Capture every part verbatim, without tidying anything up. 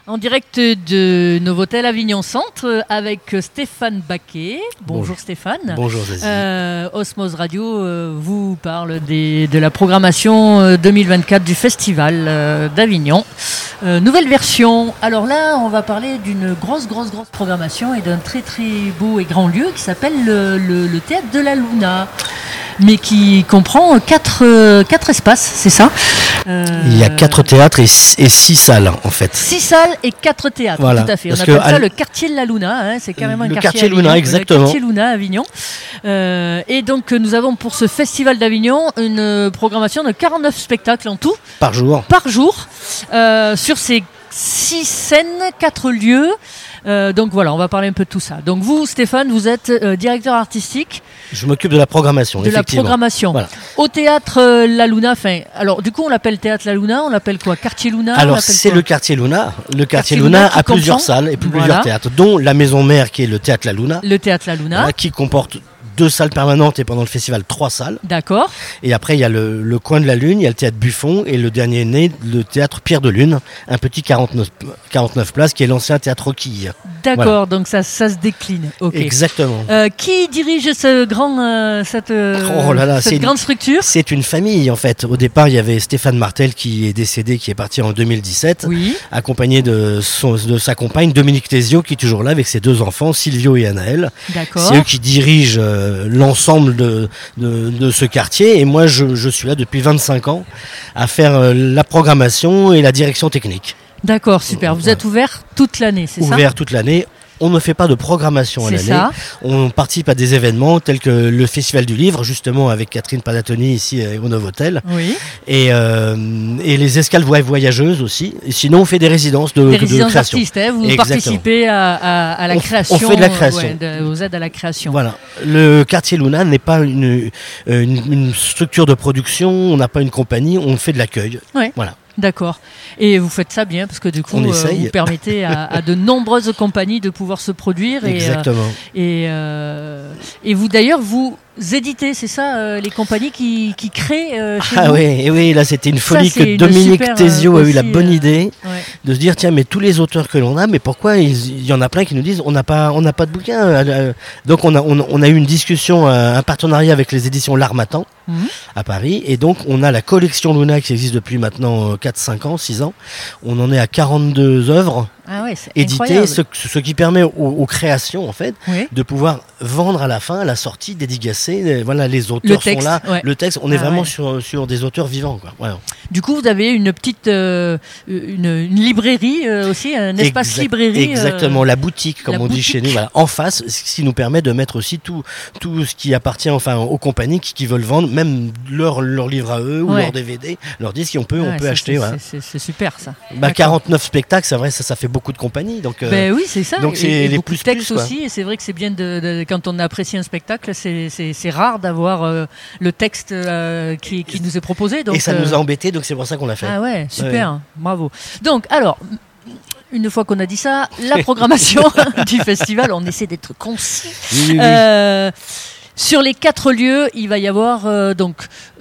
En direct de Novotel Avignon Centre avec Stéphane Baquet. Bonjour, Bonjour. Stéphane. Bonjour Zazie. Euh, Osmose Radio euh, vous parle des, de la programmation deux mille vingt-quatre du Festival euh, d'Avignon. Euh, nouvelle version. Alors là, on va parler d'une grosse, grosse, grosse programmation et d'un très, très beau et grand lieu qui s'appelle le, le, le Théâtre de la Luna, mais qui comprend quatre, euh, quatre espaces, c'est ça euh, Il y a quatre théâtres et, et six salles en fait. Six salles et quatre théâtres, voilà. Tout à fait. On Parce appelle ça à... le quartier de la Luna, hein, c'est carrément le un quartier, quartier Luna, Avignon, exactement. Le quartier Luna à Avignon. Euh, et donc nous avons pour ce festival d'Avignon une programmation de quarante-neuf spectacles en tout. Par jour. Par jour, euh, sur ces six scènes, quatre lieux. Euh, donc voilà, on va parler un peu de tout ça. Donc vous, Stéphane, vous êtes euh, directeur artistique. Je m'occupe de la programmation, de effectivement. De la programmation. Voilà. Au théâtre euh, La Luna, enfin, alors du coup on l'appelle théâtre La Luna, on l'appelle quoi? Quartier Luna? Alors c'est quoi? Le quartier Luna. Le quartier, quartier Luna, Luna a plusieurs comprend. salles et plusieurs voilà. théâtres, dont la maison mère qui est le théâtre La Luna. Le théâtre La Luna. Voilà, qui comporte deux salles permanentes et pendant le festival trois salles. D'accord. Et après il y a le, le coin de la Lune, il y a le théâtre Buffon et le dernier né, le théâtre Pierre de Lune, un petit quarante-neuf, quarante-neuf places qui est l'ancien théâtre Roquille. D'accord, voilà. donc ça, ça se décline. Okay. Exactement. Euh, qui dirige ce grand, euh, cette, euh, oh là là, cette grande une, structure? C'est une famille en fait. Au départ, il y avait Stéphane Martel qui est décédé, qui est parti en deux mille dix-sept, oui. accompagné de, son, de sa compagne Dominique Tésio qui est toujours là avec ses deux enfants, Silvio et Anaël. D'accord. C'est eux qui dirigent euh, l'ensemble de, de, de ce quartier et moi je, je suis là depuis vingt-cinq ans à faire euh, la programmation et la direction technique. D'accord, super. Vous ouais. êtes ouvert toute l'année, c'est ouvert ça? Ouvert toute l'année. On ne fait pas de programmation à l'année. Ça. On participe à des événements tels que le Festival du Livre, justement avec Catherine Padatoni ici au Novotel. Oui. Et, euh, et les escales voyageuses aussi. Et sinon, on fait des résidences de, des de, résidences de création. Artistes, hein, vous Exactement. participez à, à, à la on, création. On fait de la création. Ouais, de, aux aides à la création. Voilà. Le quartier Luna n'est pas une, une, une structure de production, on n'a pas une compagnie, on fait de l'accueil. Ouais. Voilà. D'accord. Et vous faites ça bien parce que du coup, euh, vous permettez à, à de nombreuses compagnies de pouvoir se produire. Et, exactement. Euh, et, euh, et vous d'ailleurs, vous éditez, c'est ça, euh, les compagnies qui, qui créent euh, chez ah vous? oui, et oui, là c'était une folie ça, que Dominique super, Tésio euh, a eu la aussi, bonne euh, idée ouais. de se dire tiens mais tous les auteurs que l'on a, mais pourquoi il, il y en a plein qui nous disent on n'a pas on n'a pas de bouquin. Euh, donc on a on, on a eu une discussion, euh, un partenariat avec les éditions L'Harmattan mmh. à Paris et donc on a la collection Luna qui existe depuis maintenant quatre cinq ans, six ans. On en est à quarante-deux œuvres. Ah ouais, c'est édité, ce, ce qui permet aux, aux créations en fait oui. de pouvoir vendre à la fin, à la sortie, dédicacer. Voilà, les auteurs le texte, sont là. Ouais. Le texte, on ah est vraiment ouais. sur, sur des auteurs vivants, quoi. Voilà. Du coup, vous avez une petite euh, une, une librairie euh, aussi, un espace exact, librairie. Exactement, euh, la boutique, comme on boutique. dit chez nous, voilà, en face, ce qui nous permet de mettre aussi tout, tout ce qui appartient enfin aux compagnies qui, qui veulent vendre, même leurs leur livres à eux ou ouais. leurs D V D, leurs disques, on peut, ouais, on peut c'est, acheter. C'est, voilà. c'est, c'est super ça. Bah, quarante-neuf spectacles, c'est vrai, ça, ça fait beaucoup de compagnies. Donc, euh, ben oui, c'est ça. Donc c'est et, et les beaucoup plus de textes plus, aussi. Et c'est vrai que c'est bien de, de, quand on apprécie un spectacle, c'est, c'est, c'est rare d'avoir euh, le texte euh, qui, qui nous est proposé. Donc, et ça euh... nous a embêtés, donc c'est pour ça qu'on l'a fait. Ah ouais, super, ouais. Bravo. Donc alors. Une fois qu'on a dit ça, la programmation du festival, on essaie d'être concis. Oui, oui, euh, sur les quatre lieux, il va y avoir euh, donc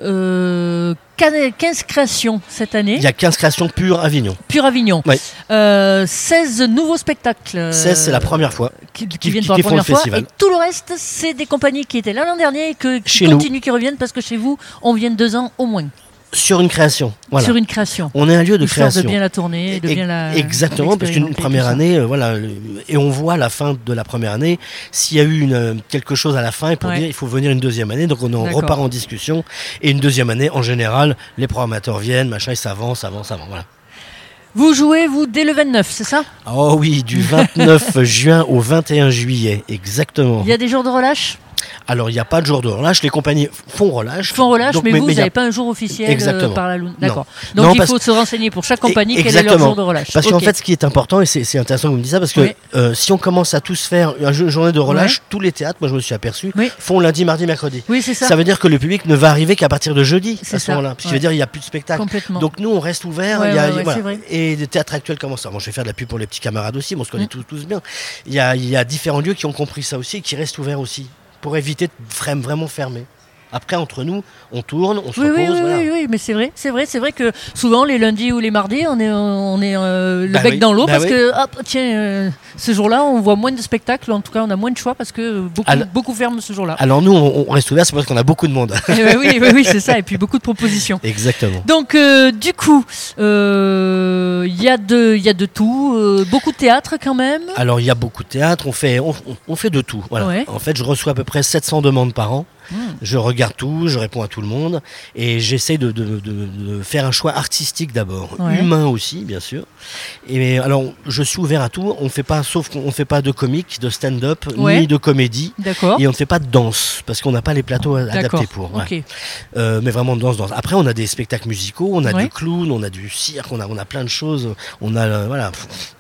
euh, quinze créations cette année. Il y a quinze créations pure Avignon. Pure Avignon. Oui. Euh, seize nouveaux spectacles. seize, c'est la première fois. Qui, qui, qui viennent qui, pour la première fois. Festival. Et tout le reste, c'est des compagnies qui étaient là l'an dernier et que, qui continuent, nous. qui reviennent parce que chez vous, on vient de deux ans au moins. Sur une création. Voilà. Sur une création. On est un lieu de Histoire création. de bien la tourner, de bien la. Exactement, parce qu'une première année, euh, voilà, et on voit à la fin de la première année s'il y a eu une, quelque chose à la fin et pour ouais. dire il faut venir une deuxième année. Donc on en repart en discussion et une deuxième année, en général, les programmateurs viennent, machin, et ça avance, avance, avance. Voilà. Vous jouez, vous, dès le vingt-neuf, c'est ça? Oh oui, du vingt-neuf juin au vingt et un juillet, exactement. Il y a des jours de relâche? Alors, il n'y a pas de jour de relâche. Les compagnies font relâche. Font relâche, donc, mais, mais vous, vous n'avez a... pas un jour officiel Exactement. Euh, par la Lune. D'accord. Non. Donc, non, il parce... faut se renseigner pour chaque compagnie et, quel est leur jour de relâche. Parce okay. qu'en fait, ce qui est important, et c'est, c'est intéressant que vous me disiez ça, parce que oui. euh, si on commence à tous faire une journée de relâche, ouais. tous les théâtres, moi je me suis aperçu, oui. font lundi, mardi, mercredi. Oui, c'est ça. Ça veut dire que le public ne va arriver qu'à partir de jeudi, c'est à ce moment-là. Parce qu'il veut dire qu'il n'y a plus de spectacle. Donc, nous, on reste ouvert. Ouais, y a, ouais, ouais, voilà. vrai. Et les théâtres actuels commencent ça. Bon, je vais faire de la pub pour les petits camarades aussi, on se connaît tous, tous bien. Il y a, il y a différents lieux qui ont compris ça aussi et qui restent ouverts aussi, pour éviter de vraiment fermer. Après, entre nous, on tourne, on se oui, repose. Oui, oui, voilà. oui, oui, mais c'est vrai, c'est vrai, c'est vrai que souvent les lundis ou les mardis, on est, on est euh, le bah bec oui, dans l'eau bah parce oui. que, hop, tiens, euh, ce jour-là, on voit moins de spectacles, en tout cas, on a moins de choix parce que beaucoup, Alors, beaucoup ferment ce jour-là. Alors nous, on, on reste ouvert, c'est parce qu'on a beaucoup de monde. Eh ben oui, oui, oui, c'est ça, et puis beaucoup de propositions. Exactement. Donc, euh, du coup, il euh, y, y a de tout, euh, beaucoup de théâtre quand même. Alors, il y a beaucoup de théâtre, on fait, on, on fait de tout. Voilà. Ouais. En fait, je reçois à peu près sept cents demandes par an. Mmh. Je regarde tout, je réponds à tout le monde et j'essaie de, de, de, de faire un choix artistique d'abord, ouais. humain aussi bien sûr. Et alors je suis ouvert à tout. On fait pas, sauf qu'on fait pas de comique, de stand-up, ouais. ni de comédie. D'accord. Et on ne fait pas de danse parce qu'on n'a pas les plateaux adaptés pour. Ouais. Okay. Euh, mais vraiment de danse, danse. Après on a des spectacles musicaux, on a ouais. du clown, on a du cirque, on a, on a plein de choses. On a euh, voilà.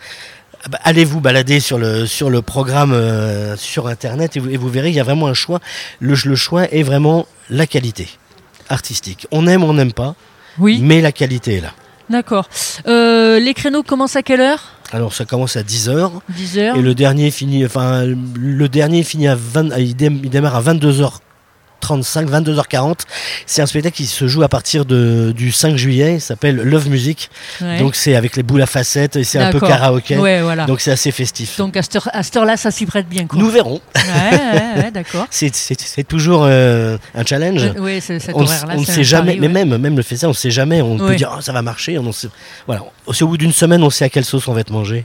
Allez-vous balader sur le, sur le programme euh, sur internet et vous, et vous verrez, il y a vraiment un choix. Le, le choix est vraiment la qualité artistique. On aime ou on n'aime pas, oui. mais la qualité est là. D'accord. Euh, les créneaux commencent à quelle heure ? Alors ça commence à dix heures. dix heures. Et le dernier finit, enfin, le dernier finit à vingt, il, dé, il démarre à vingt-deux heures trente-cinq, vingt-deux heures quarante. C'est un spectacle qui se joue à partir de, du cinq juillet. Il s'appelle Love Music. Ouais. Donc c'est avec les boules à facettes et c'est D'accord. un peu karaoké. Ouais, voilà. Donc c'est assez festif. Donc à cette, heure, à cette heure-là, ça s'y prête bien. Quoi. Nous verrons. Ouais, ouais, ouais d'accord. c'est, c'est, c'est toujours euh, un challenge. Euh, oui, c'est, cet on horaire-là. On ne sait jamais, pari, mais ouais. même, même le fait ça, on ne sait jamais. On ouais. peut dire oh, ça va marcher. On sait, voilà. Au bout d'une semaine, on sait à quelle sauce on va être mangé.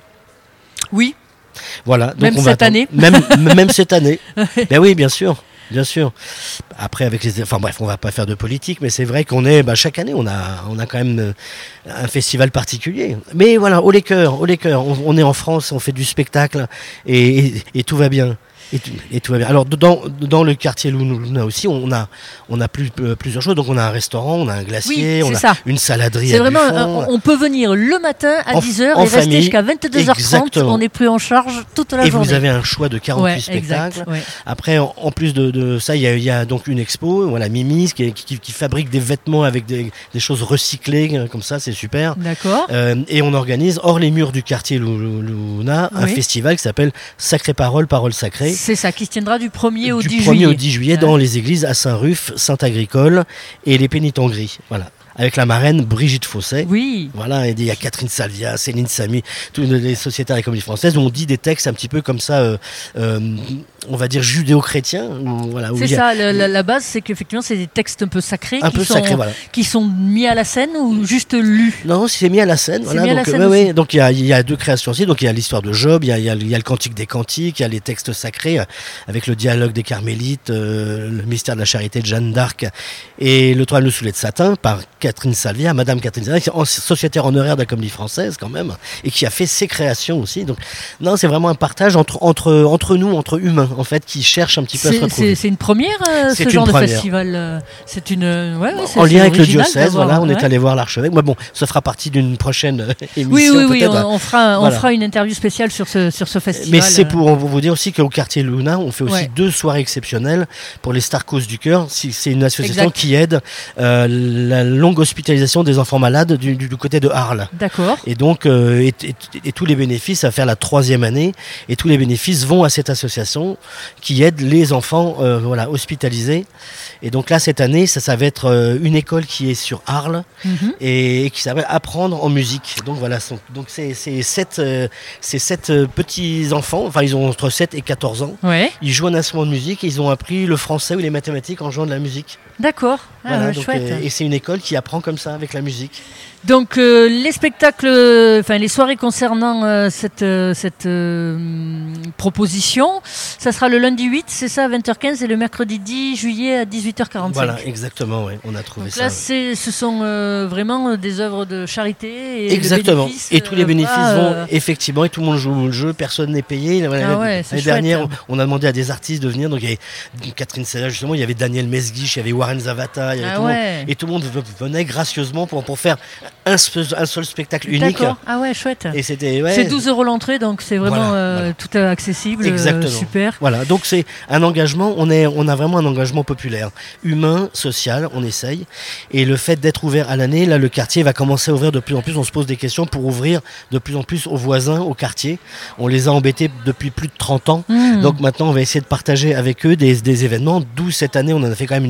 Oui. Voilà. Donc même on cette va année. Même, même cette année. Ben oui, bien sûr. Bien sûr. Après, avec les, enfin bref, on va pas faire de politique, mais c'est vrai qu'on est, bah, chaque année, on a, on a quand même un festival particulier. Mais voilà, haut les cœurs, haut les cœurs. On, on est en France, on fait du spectacle et, et, et tout va bien. Et tout, et tout va bien. Alors dans, dans le quartier Luna aussi, on a, on a plus, euh, plusieurs choses. Donc on a un restaurant, on a un glacier, oui, on a ça. une saladerie. C'est à vraiment, Buffon. un, on peut venir le matin à en, dix heures en et famille, rester jusqu'à vingt-deux heures trente. Exactement. On est pris en charge toute la et journée. Et vous avez un choix de quarante-huit ouais, spectacles. Exact, ouais. Après, en, en plus de, de ça, il y, y a donc une expo, voilà, Mimi, qui, qui, qui fabrique des vêtements avec des, des choses recyclées, comme ça, c'est super. D'accord. Euh, et on organise, hors les murs du quartier Luna, un oui. festival qui s'appelle Sacrée Parole, Parole Sacrée. C'est ça, qui se tiendra du premier au du dix premier juillet. au dix juillet ouais. dans les églises à Saint-Ruf, Saint-Agricole et les Pénitengries. Voilà. Avec la marraine Brigitte Fosset. Oui. Voilà, et il y a Catherine Salvia, Céline Samy, toutes les sociétaires et comédies françaises où on dit des textes un petit peu comme ça, euh, euh, on va dire judéo-chrétiens. Voilà, c'est ça, a, la, la base, c'est qu'effectivement, c'est des textes un peu sacrés, un qui, peu sont, sacrés voilà. qui sont mis à la scène ou juste lus. Non, c'est mis à la scène. Voilà, mis donc, à la scène euh, ouais, ouais, donc il y a, y a deux créations aussi. Donc il y a l'histoire de Job, il y a, y, a, y a le Cantique des Cantiques, il y a les textes sacrés avec le dialogue des Carmélites, euh, le mystère de la charité de Jeanne d'Arc et le Troisième le soulet de satin par Catherine Salvia. Madame Catherine Salvia, qui est sociétaire honoraire de la Comédie Française quand même, et qui a fait ses créations aussi. Donc, non, c'est vraiment un partage entre, entre, entre nous, entre humains, en fait, qui cherchent un petit peu c'est, à se retrouver. C'est, c'est une première, euh, ce genre première. de festival. C'est une, ouais, ouais, c'est, en lien avec le diocèse, voilà, on ouais. est allé voir l'archevêque. Mais bon, ça fera partie d'une prochaine émission. Oui, oui, oui, peut-être. on, on, fera, voilà. on fera une interview spéciale sur ce, sur ce festival. Mais c'est pour vous dire aussi qu'au quartier Luna, on fait aussi ouais. deux soirées exceptionnelles pour les Star Cause du Cœur. C'est une association exact. qui aide euh, la longue hospitalisation des enfants malades du, du, du côté de Arles. D'accord. Et donc, euh, et, et, et tous les bénéfices, ça va faire la troisième année, et tous les bénéfices vont à cette association qui aide les enfants euh, voilà, hospitalisés. Et donc là, cette année, ça, ça va être euh, une école qui est sur Arles mm-hmm. et, et qui s'appelle Apprendre en musique. Donc voilà, sont, donc c'est, c'est sept, euh, c'est sept euh, petits enfants, enfin ils ont entre sept et quatorze ans. Ouais. Ils jouent un instrument de musique et ils ont appris le français ou les mathématiques en jouant de la musique. D'accord. Ah, voilà, ouais, donc, chouette. Et, et c'est une école qui apprend comme ça avec la musique. Donc euh, les spectacles, enfin les soirées concernant euh, cette, euh, cette euh, proposition, ça sera le lundi huit, c'est ça, à vingt heures quinze et le mercredi dix juillet à dix-huit heures quarante-cinq. Voilà, exactement, ouais, on a trouvé donc ça. Là, ouais. c'est, ce sont euh, vraiment des œuvres de charité. Et exactement. Et tous les euh, bénéfices pas, vont, euh... effectivement, et tout le monde joue le jeu, personne n'est payé. Ah ouais, L'année c'est dernière, chouette. on a demandé à des artistes de venir. Donc il y avait Catherine Salvia, justement, il y avait Daniel Mesguich, il y avait Warren Zavata, il y avait ah tout le ouais. monde. Et tout le monde venait gracieusement pour, pour faire un, un seul spectacle unique. D'accord. Ah ouais, chouette. Et c'était, ouais. C'est douze euros l'entrée, donc c'est vraiment voilà, euh, voilà. tout accessible. Exactement. Euh, super. Voilà, donc c'est un engagement, on, est, on a vraiment un engagement populaire, humain, social, on essaye. Et le fait d'être ouvert à l'année, là le quartier va commencer à ouvrir de plus en plus, on se pose des questions pour ouvrir de plus en plus aux voisins, au quartier. On les a embêtés depuis plus de trente ans, mmh. donc maintenant on va essayer de partager avec eux des, des événements, d'où cette année on en a fait quand même une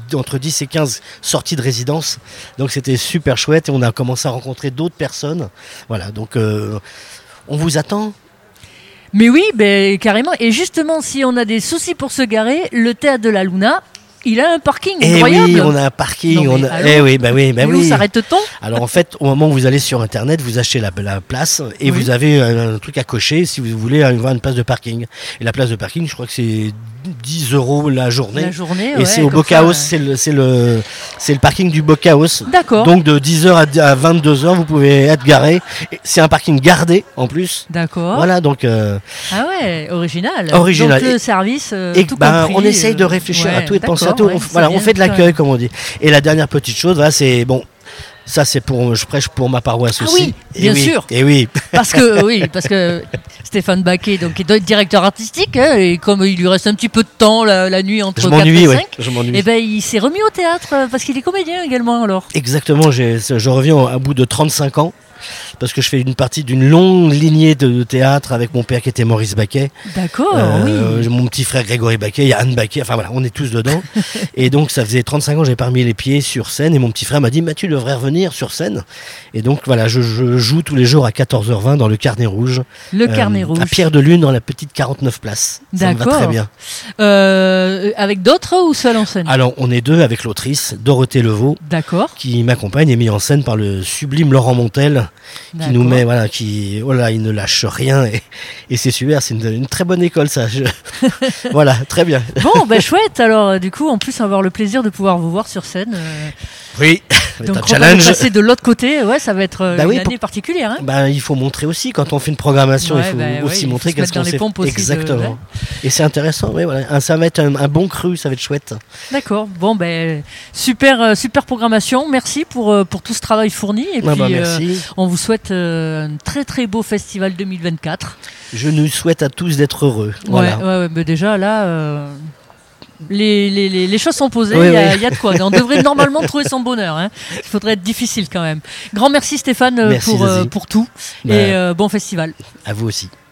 entre dix et quinze sorties de résidence. Donc c'était super chouette et on a commencé à rencontrer d'autres personnes. Voilà, donc euh, on vous attend. Mais oui, ben, carrément. Et justement, si on a des soucis pour se garer, le théâtre de la Luna, il a un parking eh incroyable. Oui, on a un parking. Non, on a... Eh oui, bah oui, bah mais oui. où s'arrête-t-on ? Alors en fait, au moment où vous allez sur Internet, vous achetez la, la place et oui. vous avez un, un truc à cocher si vous voulez avoir une place de parking. Et la place de parking, je crois que c'est dix euros la journée. La journée, et ouais, c'est au Bocaos, c'est le, c'est le, c'est le parking du Bocaos. D'accord. Donc de dix heures à vingt-deux heures, vous pouvez être garé. C'est un parking gardé en plus. D'accord. Voilà, donc. Euh, ah ouais, original. Original. Donc le service, euh, et tout ben, compris. On essaye de réfléchir ouais, à tout et de penser à tout. Ouais, on, voilà, on fait de l'accueil, comme on dit. Et la dernière petite chose, voilà, c'est bon. Ça, c'est pour, je prêche pour ma paroisse ah aussi. Oui, et bien oui, sûr. Et oui. Parce que, oui, parce que Stéphane Baquet, donc, il doit être directeur artistique, hein, et comme il lui reste un petit peu de temps la, la nuit entre je quatre et ouais, cinq, je m'ennuie. et ben, il s'est remis au théâtre parce qu'il est comédien également, alors. Exactement, j'ai, je reviens à bout de trente-cinq ans. Parce que je fais une partie d'une longue lignée de, de théâtre avec mon père qui était Maurice Baquet. D'accord, euh, oui. Mon petit frère Grégory Baquet, il y a Anne Baquet, enfin voilà, on est tous dedans. Et donc ça faisait trente-cinq ans que j'avais pas remis les pieds sur scène et mon petit frère m'a dit Mathieu, tu devrais revenir sur scène. Et donc voilà, je, je joue tous les jours à quatorze heures vingt dans le Carnet Rouge. Le euh, Carnet Rouge. À Pierre de Lune dans la petite quarante-neuf places. Ça me va très bien. Euh, avec d'autres ou seul en scène ? Alors on est deux avec l'autrice Dorothée Levaux. D'accord. Qui m'accompagne et mis en scène par le sublime Laurent Montel. Qui nous met, voilà, qui, oh là, il ne lâche rien et, et c'est super, c'est une, une très bonne école ça. Je... voilà, très bien. Bon, ben chouette. Alors, du coup, en plus avoir le plaisir de pouvoir vous voir sur scène. Euh... Oui. Donc, un challenge. Passer de l'autre côté, ouais, ça va être bah une oui, année pour... particulière. Hein bah, il faut montrer aussi quand on fait une programmation, ouais, il faut bah, aussi ouais, montrer qu'est-ce qu'on sait. Exactement. De... Ouais. Et c'est intéressant. Ouais, voilà. Ça va être un, un bon cru, ça va être chouette. D'accord. Bon, ben super, super programmation. Merci pour pour tout ce travail fourni. Et ah puis, bah, merci. Euh, on vous souhaite euh, un très très beau festival deux mille vingt-quatre. Je nous souhaite à tous d'être heureux. Voilà. Ouais, ouais, ouais mais déjà là. Euh... Les, les, les, les choses sont posées, il oui, y, a, oui. y a de quoi. On devrait normalement trouver son bonheur. Hein. Il faudrait être difficile quand même. Grand merci Stéphane merci, pour, euh, pour tout. Bah, et euh, bon festival. À vous aussi.